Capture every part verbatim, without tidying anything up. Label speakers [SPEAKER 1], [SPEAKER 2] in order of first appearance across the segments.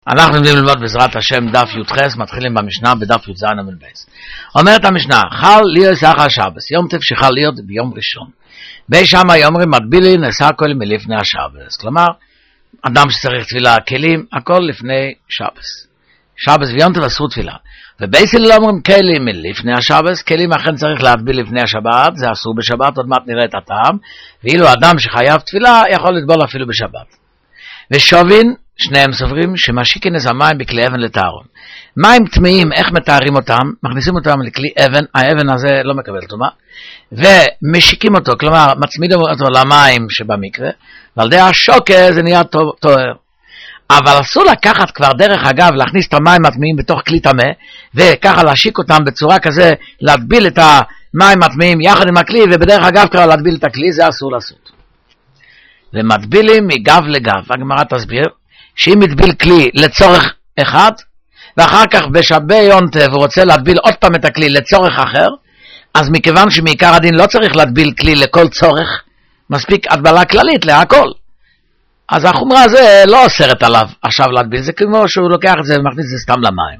[SPEAKER 1] אנחנו נמדים ללמוד בעזרת השם דף י"ח, מתחילים במשנה בדף י"ז עמוד בייס. אומרת המשנה, חל להיות אחר השבס, יום טף שחל להיות ביום ראשון. בי שמה יאמרים מדבילי נעשה הכל מלפני השבס. כלומר, אדם שצריך תפילה, כלים, הכל לפני שבס. שבס ויום טף אסור תפילה. ובייס הלל אומרים כלים מלפני השבס, כלים אכן צריך להטביל לפני השבת, זה אסור בשבת, עוד מעט נראה את הטעם. ואילו אדם שחייב תפילה יכול לטבול אפילו בשבת. ושובין, שניהם סוברים שמשיקין את המים בכלי אבן לטהרון. מים טמאים, איך מתארים אותם? מכניסים אותם לכלי אבן, האבן הזה לא מקבל טומאה, ומשיקים אותו, כלומר מצמידים אותו למים שבמקרה, ועל ידי השוקה זה נהיה טוהר. אבל אסור לקחת כבר דרך אגב, להכניס את המים הטמאים בתוך כלי טמא, וככה להשיק אותם בצורה כזה, להטביל את המים הטמאים יחד עם הכלי, ובדרך אגב כבר להטביל את הכלי, זה אסור לעשות. ומטבילים מגב לגב, הגמרא תסביר, שאם מטביל כלי לצורך אחד, ואחר כך בשבי יונטב הוא רוצה להטביל עוד פעם את הכלי לצורך אחר, אז מכיוון שמעיקר הדין לא צריך להטביל כלי לכל צורך, מספיק הטבלה כללית להכל. אז החומרה הזה לא אוסרת עליו עכשיו להטביל, זה כמו שהוא לוקח את זה ומכניס את זה סתם למים.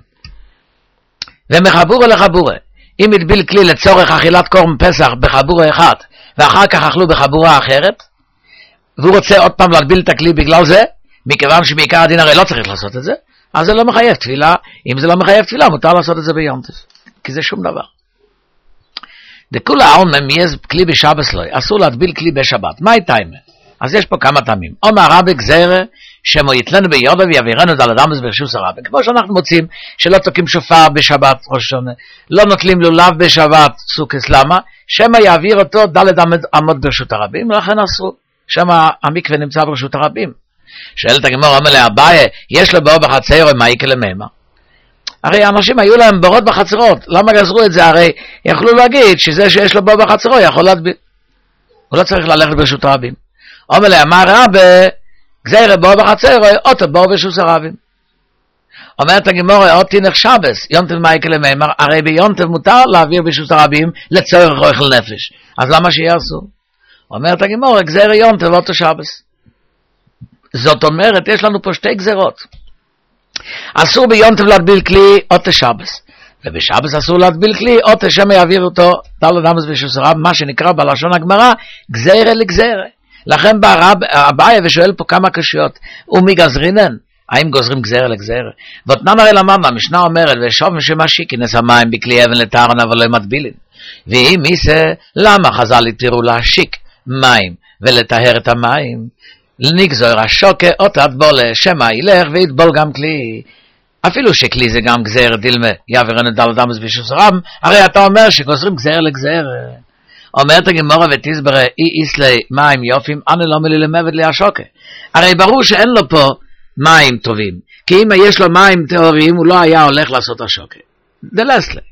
[SPEAKER 1] ומחבורה לחבורה, אם מטביל כלי לצורך אכילת קורבן פסח בחבורה אחד, ואחר כך אכלו בחבורה אחרת, והוא רוצה עוד פעם להטביל את הכלי בגלל זה, מכיוון שמעיקר הדין הרי לא צריך לעשות את זה, אז זה לא מחייב תפילה. אם זה לא מחייב תפילה, מותר לעשות את זה ביונטף, כי זה שום דבר. דכולה העלמא מייז כלי בשבס לא, אסור להטביל כלי בשבת. מה הייתיימה? אז יש פה כמה טעמים. אומר רבי גזירה, שמו יתלנו ביודו ויעבירנו דל אדם ברשות הרבי. כמו שאנחנו מוצאים שלא תוקעים שופר בשבת ראש השונה, לא נוטלים לולב בשבת סוכס, למה? שמה יעביר אותו דל אדם עמוד ברשות הרבים, ולכן אסור. שמה המקווה נמצא ברשות הרבים. שואלת הגמרא, אומר לאביי, יש לו בור בחצר או מאיקה למימה? הרי האנשים היו להם בורות בחצרות, למה גזרו את זה? הרי יכלו להגיד שזה שיש לו בור בחצרו יכול להטביל, הוא לא צריך ללכת ברשות הרבים. אומר לה, מה רבי, גזירה בור בחצר או אותו בור ברשות הרבים? אומרת הגמרא, אותי נחשבס, יונטב מאיקה למימה, הרי ביונטב מותר להעביר ברשות הרבים לצורך אוכל נפש, אז למה שיעשו? אומרת הגמרא, גזירה יונטב אותו שבס. זאת אומרת, יש לנו פה שתי גזרות. אסור ביונטב להטביל כלי אותו שבס, ובשבס אסור להטביל כלי אותו שמא יעביר אותו דל אדם ברשות הרבים, מה שנקרא בלשון הגמרא גזירה לגזירה. לכן בא אביי ושואל פה כמה קשיות, ומי גזרינן? האם גוזרים גזירה לגזירה? ואותנן הרי לממה, המשנה אומרת, ושוב משמשיק כנס המים בכלי אבן לטהרון אבל לא מטבילים. ואם מיסה, למה חז"ל התירו להשיק מים ולטהר את המים? נגזור השוקה או תטבולה, שמא ילך ויטבול גם כלי. אפילו שכלי זה גם גזירה דילמה, יעבירנו דל אדם ברשות הרבים, הרי אתה אומר שגוזרים גזירה לגזירה. אומרת הגמרא ותסברה, אי איסלי מים יופים, אנו לא מלי למבד לי השוקה. הרי ברור שאין לו פה מים טובים, כי אם יש לו מים טהורים, הוא לא היה הולך לעשות השוקה. דלסלי.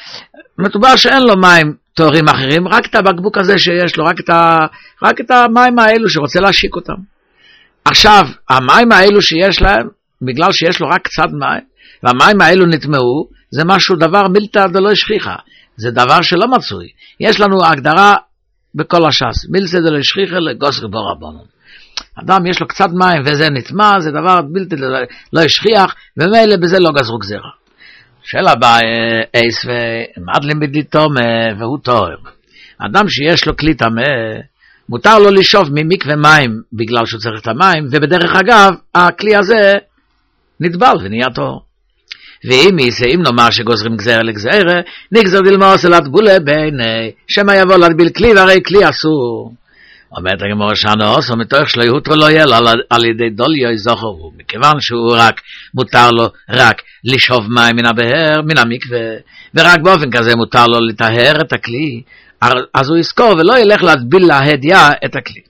[SPEAKER 1] מדובר שאין לו מים טהורים אחרים, רק את הבקבוק הזה שיש לו, רק את, ה... רק את המים האלו שרוצה להשיק אותם. עכשיו, המים האלו שיש להם, בגלל שיש לו רק קצת מים, והמים האלו נטמעו, זה משהו דבר מילתא דלא שכיחא, זה דבר שלא מצוי. יש לנו הגדרה בכל הש"ס, מילתא דלא שכיחא לגוסר בו רבנן. אדם יש לו קצת מים וזה נטמע, זה דבר מילתא דלא שכיח, ומילא בזה לא גזרו גזירה. שאלה הבאה, אייס ומדלים בדלי טומא והוא טהור. אדם שיש לו כלי טמא, מותר לו לשאוב ממקווה מים בגלל שהוא צריך את המים, ובדרך אגב, הכלי הזה נטבל ונהיה טהור. ואם יישא, אם נאמר שגוזרים גזירה לגזירה, נגזר דילמה עושה לטבולה בעיני, שמא יבוא להטביל כלי והרי כלי אסור. אומרת הגמרא שאנו עושה, מתוך שלא יהותרו לא יהיה על, על ידי דוליו זכרו, מכיוון שהוא רק, מותר לו רק לשאוב מים מן הבאר, מן המקווה, ורק באופן כזה מותר לו לטהר את הכלי, אז הוא יזכור ולא ילך להטביל להדיה את הכלי.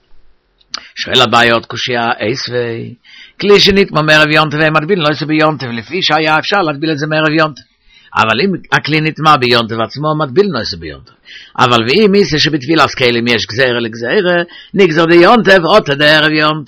[SPEAKER 1] שואל הבעיות קושיה אייס וי, כלי שנטמא מערב יונטב ומטביל לא יעשה ביונטב, לפי שהיה אפשר להטביל את זה מערב יונטב. אבל אם הכלי נטמע ביונטב עצמו, מטביל לא יעשה ביונטב. אבל ואם מיסה שבתפילת כלים יש גזירה לגזירה, נגזר די יונטב או תדערב יונטב.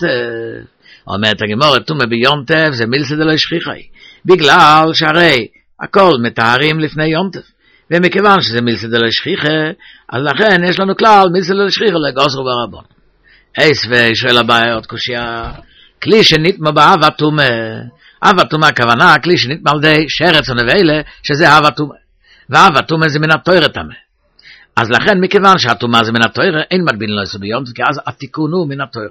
[SPEAKER 1] אומרת הגמרא, טומאה ביונטב זה מילתא דלא שכיחא, בגלל שהרי הכל מתארים לפני יונטב. ומכיוון שזה מילתא דלא שכיחא, אז לכן יש לנו כלל מילתא דלא שכיחא לגוסר בו רבנן. אייס ושואל הבעיה עוד קושיה, כלי שנטמע באהבה טומאה, אב הטומאה הכוונה, הכלי שנטמא על ידי שרץ או נבלה, שזה אב הטומאה. ואב הטומאה זה מן התורה טמא. אז לכן, מכיוון שהטומאה זה מן התורה, אין מגביל לא יעשו ביום, כי אז התיקון הוא מן התורה.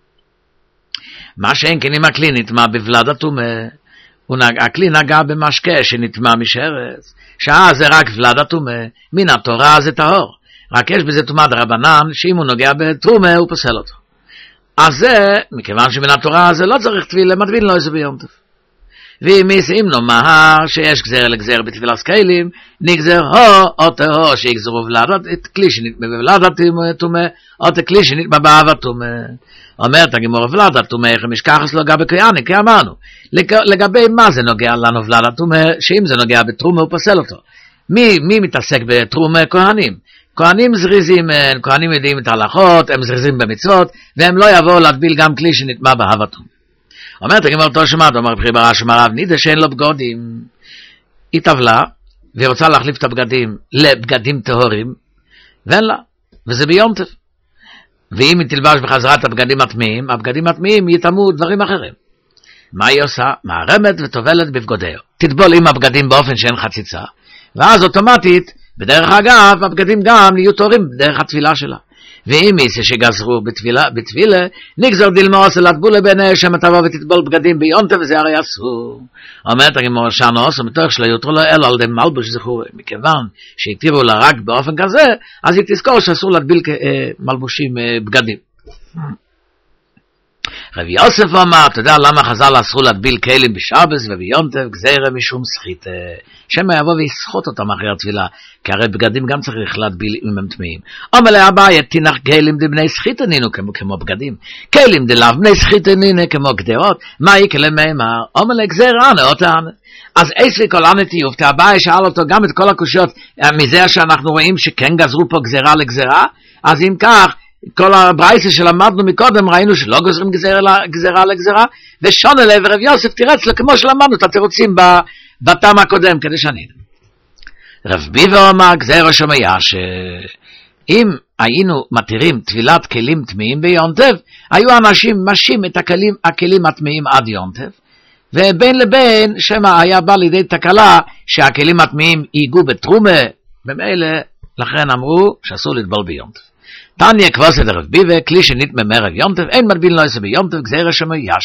[SPEAKER 1] מה שאין כן אם הכלי נטמא בבלד הטומאה, הכלי נגע במשקה שנטמא משרץ, שאז זה רק ולד הטומאה, מן התורה זה טהור. רק יש בזה טומאה דרבנן, שאם הוא נוגע בתרומה, הוא פוסל אותו. אז זה, מכיוון שמן התורה זה לא צריך תפילה, מטביל לא יעשו ביום טוב. ואם אם נאמר שיש גזר לגזר בתפילת כלים, נגזר הו או תהו שיגזרו ולד, את כלי שנטמא בבלד הטומאה, או את כלי שנטמא באב הטומאה. אומרת הגמרא ולד הטומאה, איך משכחס לא גבי כהני, כי אמרנו, לגבי מה זה נוגע לנו ולד הטומאה, שאם זה נוגע בתרומה הוא פוסל אותו. מי, מי מתעסק בתרומה? כהנים. כהנים זריזים, כהנים יודעים את ההלכות, הם זריזים במצוות, והם לא יבואו להטביל גם כלי שנטמא באב הטומאה. אומרת הגמרא אותו שמעת, אומר בכי ברש אמר רב נידה שאין לו בגדים. היא טבלה, והיא רוצה להחליף את הבגדים לבגדים טהורים, ואין לה, וזה ביום טוב. ואם היא תלבש בחזרת הבגדים הטמאים, הבגדים הטמאים יטמאו דברים אחרים. מה היא עושה? מערמת וטובלת בבגודיה. תטבול עם הבגדים באופן שאין חציצה, ואז אוטומטית, בדרך אגב, הבגדים גם יהיו טהורים בדרך התפילה שלה. ואם מיסה שגזרו בתפילה, בתפילה, נגזר דילמוס לטבולה ביני שמתבוא ותטבול בגדים ביונטה, וזה הרי אסור. אומרת הגמרא שאנוס, ומתוך שלא יותרו לו אלו על די מלבוש זכור, מכיוון שהכתיבו לה רק באופן כזה, אז היא תזכור שאסור להטביל אה, מלבושים אה, בגדים. רב יוסף אמר, אתה יודע למה חז"ל אסרו להטביל כלים בשבס וביונטה, גזירה משום סחיטה, שמא יבוא ויסחוט אותם אחרי התפילה, כי הרי בגדים גם צריך להטביל אם הם טמאים. אומר לאביי, תינח כלים דבני סחיטה נינו כמו, כמו בגדים, כלים דלאו בני סחיטה נינו כמו גדרות, מה יקלה מימר? אומר לגזירה נאותן. אז איסי כל הנטיוב, תאביי שאל אותו גם את כל הקושיות, מזה שאנחנו רואים שכן גזרו פה גזירה לגזירה, אז אם כך, כל הברייסה שלמדנו מקודם, ראינו שלא גוזרים גזירה, גזירה לגזירה, ושון אלה ורב יוסף תירץ לו כמו שלמדנו את התירוצים בתם הקודם, כדי שאני. רב ביבר אמר, גזירה שמיה, שאם היינו מתירים טבילת כלים טמאים ביונטב, היו אנשים משים את הכלים, הכלים הטמאים עד יונטב, ובין לבין שמה היה בא לידי תקלה שהכלים הטמאים ייגעו בתרומה, במילא לכן אמרו שאסור לטבול ביונטב. תניא כבוסת רב ביבה, כלי שנטמא מערב יונטב, אין מטביל לא יעשה ביונטב, גזירה שמיה.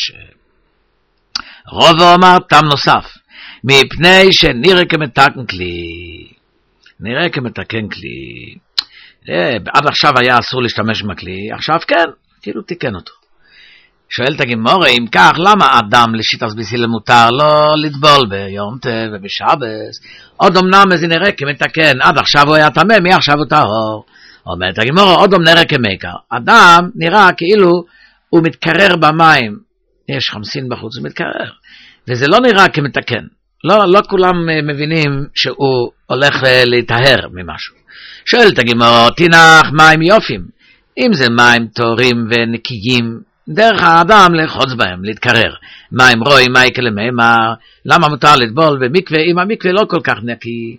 [SPEAKER 1] רובו אמר תם נוסף, מפני שנראה כמתקן כלי, נראה כמתקן כלי, עד עכשיו היה אסור להשתמש בכלי, עכשיו כן, כאילו תיקן אותו. שואלת הגמרא, אם כך, למה אדם לשיטת בסילה מותר לא לטבול ביונטב ובשבס? עוד אמנם זה נראה כמתקן, עד עכשיו הוא היה טמא, מי עכשיו הוא טהור? אומרת הגמרא, עוד אמנם נראה כמקר. אדם נראה כאילו הוא מתקרר במים, יש חמסין בחוץ, הוא מתקרר, וזה לא נראה כמתקן. לא, לא כולם מבינים שהוא הולך להתאהר ממשהו. שואלת הגמרא, תינח מים יופים. אם זה מים טהורים ונקיים, דרך האדם לחוץ בהם, להתקרר. מים רוי, מייקל למימר, למה מותר לטבול במקווה, אם המקווה לא כל כך נקי?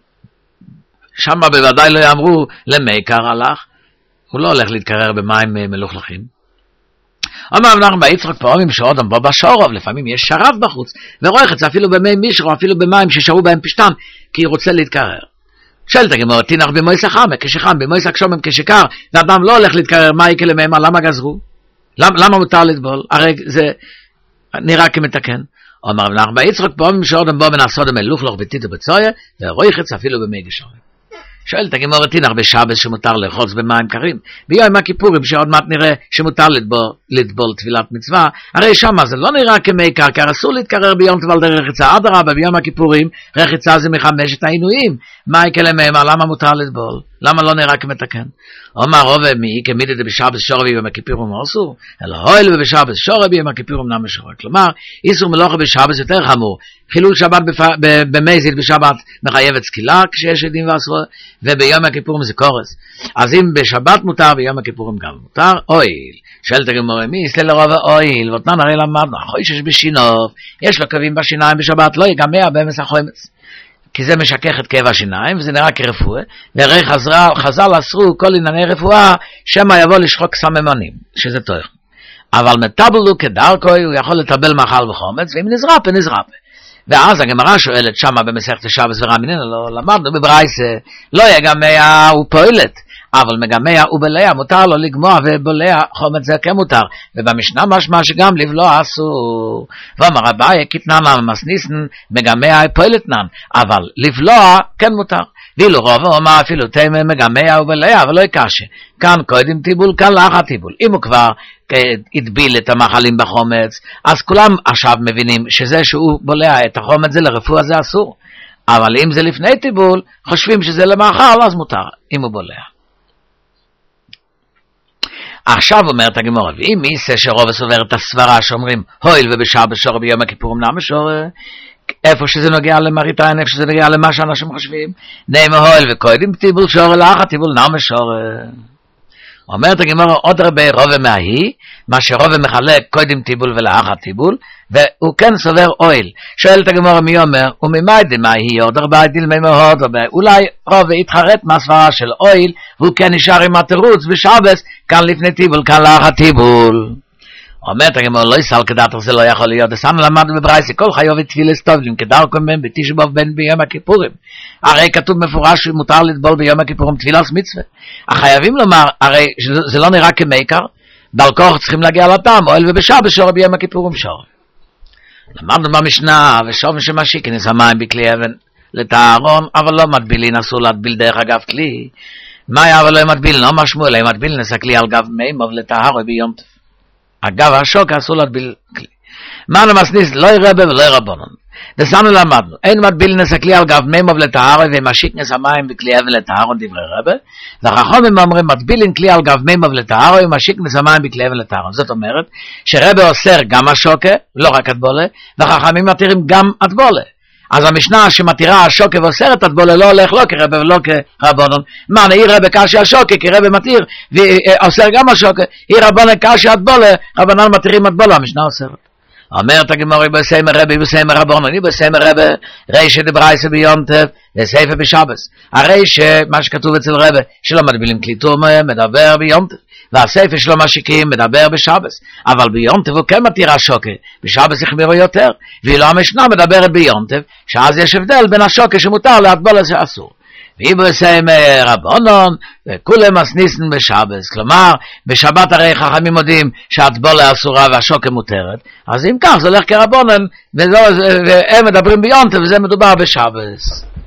[SPEAKER 1] שם בוודאי לא יאמרו למייקר הלך, הוא לא הולך להתקרר במים מלוכלכים. אמר אנחנו ביצחק פעמים שעודם בו בשורוב, לפעמים יש שרב בחוץ, ורוחץ אפילו במי מישרו, אפילו במים ששרו בהם פשטן, כי הוא רוצה להתקרר. שאלת הגמרא, תינח במויס החם, כשחם, במויס הקשומם כשקר, ואדם לא הולך להתקרר, מה יקרה למימר, למה גזרו? למה, למה מותר לטבול? הרי זה נראה כמתקן. אמר אנחנו ביצחק פעמים שעודם בו בנעסודם מלוכלוך וטיטו בצויה, ורוחץ אפילו במי גשורם. שואלת הגמרא, תינח בשבס שמותר לחוץ במים קרים, ביום הכיפורים שעוד מעט נראה שמותר לטבול, לטבול טבילת מצווה, הרי שמה זה לא נראה כמי קרקר, אסור להתקרר ביום טבל דרך רחיצה, אדרבה ביום הכיפורים רחיצה זה מחמשת העינויים, מה יקלה מימר, למה מותר לטבול? למה לא נראה כמתקן? אומר רובע מי כמידת בשבס שורבי ביום הכיפורים אסור, אלא הועיל ובשבס שורבי ביום הכיפורים נם שורק. כלומר, איסור מלאכה בשבס יותר חמור, חילול שבת במזיד בשבת מחייבת סקילה כשיש עדים ואסור, וביום הכיפורים זה קורס. אז אם בשבת מותר, ביום הכיפורים גם מותר, אויל. שואלת הגמרא, מי יסלל לרוב אויל, ואותנן הרי למדנו, חוישש בשינוב, יש לו קווים בשיניים בשבת, לא יגמע באמס החומץ. כי זה משכך את כאב השיניים, וזה נראה כרפואה, והרי חז"ל אסרו כל ענייני רפואה, שמא יבוא לשחוק סממונים, שזה טוב. אבל מטבלו כדרכו, הוא יכול לטבל מאכל וחומץ, ואם נזרפה, נזרפה. ואז הגמרא שואלת שמה במסכת שבת ורמינן, לא למדנו בברייסה, לא יגמיה הוא פועלת, אבל מגמיה ובלע מותר לו לגמוע ובולע חומץ זה כמותר, ובמשנה משמע שגם לבלוע אסור. ואמר אביי כתנן מסניסן מגמיה פועלת נן, אבל לבלוע כן מותר. ואילו רוב אומר אפילו תימן מגמיה ובלע ולא יקשה, כאן קודם טיבול כאן לאחר טיבול. אם הוא כבר הדביל את המאכלים בחומץ, אז כולם עכשיו מבינים שזה שהוא בולע את החומץ זה לרפואה זה אסור, אבל אם זה לפני טיבול חושבים שזה למאכל אז מותר אם הוא בולע. עכשיו אומרת הגמרא, ואם מיסה שרוב סובר את הסברה שאומרים הויל ובשבת שור ביום הכיפורים נם שור, איפה שזה נוגע למראית עין, איפה שזה נוגע למה שאנשים חושבים, נאמר הויל וקודם טיבול שור לאחר טיבול נם שור. אומרת הגמרא עוד הרבה רוב מההיא, מה שרוב מחלק קודם טיבול ולאחר טיבול, והוא כן סובר אויל. שואלת הגמרא מי אומר, וממי דמהי עוד הרבה דילמי מאוד, אולי רוב יתחרט מהסברה של אויל, והוא כן נשאר עם התירוץ בשבס, כאן לפני טיבול, כאן לאחר טיבול. אומרת הגמרא לא יסל כדאתו זה לא יכול להיות, אסנו למדנו בברייסה, כל חיוב תפילס טובלים, כדרכם בהם בתשבוב בין ביום הכיפורים. הרי כתוב מפורש שמותר לטבול ביום הכיפורים תפילס מצווה. החייבים לומר, הרי זה לא נראה כמייקר, דרכו צריכים להגיע לטעם, אוהל ובשבת שור ביום הכיפורים שור. למדנו במשנה, ושוב שמשיק כנס המים בכלי אבן לטהרון, אבל לא מדבילין, אסור להטביל דרך אגב כלי. מה היה אבל לא מדביל? לא משמעו, אלא מדביל נס הכלי על גב מימוב לטהרו ביום טף. אגב השוק אסור להטביל כלי. מה נמסניס? לא ירבה ולא ירבונון. דסנו למדנו, אין מדביל נס הכלי על גב מימוב לטהרו, ומשיק נס המים בכלי אבן לטהרון דברי רבה, והחכמים אומרים מדבילין כלי על גב מימוב לטהרו, ומשיק נס המים בכלי אבן לטהרון. זאת אומרת, שרבה אוסר גם השוקה, לא רק הטבולה, והחכמים מתירים גם הטבולה. אז המשנה שמתירה השוקה ואוסרת הטבולה לא הולך לא כרבה ולא כרבונון. מה, היא רבה קשי השוקה, כי רבה מתיר, ואוסר גם השוקה, היא רבונן קשי הטבולה, רבנן מתירים הטבולה, המשנה אוסרת. אומרת הגמרא בסיימר רבי בסיימר רבונן, היא בסיימר רבי רישא דברייסה ביום טף וסייפה בשבס. הרי שמה שכתוב אצל רבי שלא מדבילים כלי טומאה מדבר ביום טף, והסייפה שלא משיקים מדבר בשבס, אבל ביום טף הוא כן מתיר השוקה, בשבס החמירו יותר, ואילו המשנה מדברת ביום טף, שאז יש הבדל בין השוקה שמותר להטבול זה אסור. והיא בסיימר רבונן וכולם מסניסן בשבס, כלומר בשבת הרי חכמים יודעים שהטבולה אסורה והשוקה מותרת, אז אם כך זה הולך כרבונן והם מדברים ביום טף וזה מדובר בשבס.